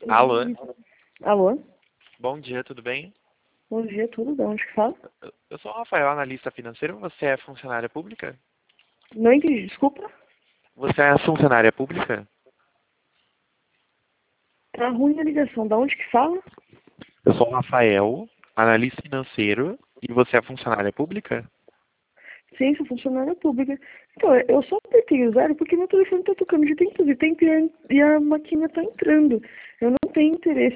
Alô? Alô? Bom dia, tudo bem? Bom dia, tudo de onde que fala? Eu sou o Rafael, analista financeiro. Você é funcionária pública? Não entendi, desculpa. Você é funcionária pública? Tá ruim a ligação, da onde que fala? Eu sou o Rafael, analista financeiro. E você é funcionária pública? Sim, sou funcionária pública. Então, eu só apertei o zero porque meu telefone tá tocando de tempo em tempo e a máquina tá entrando. Eu não tenho interesse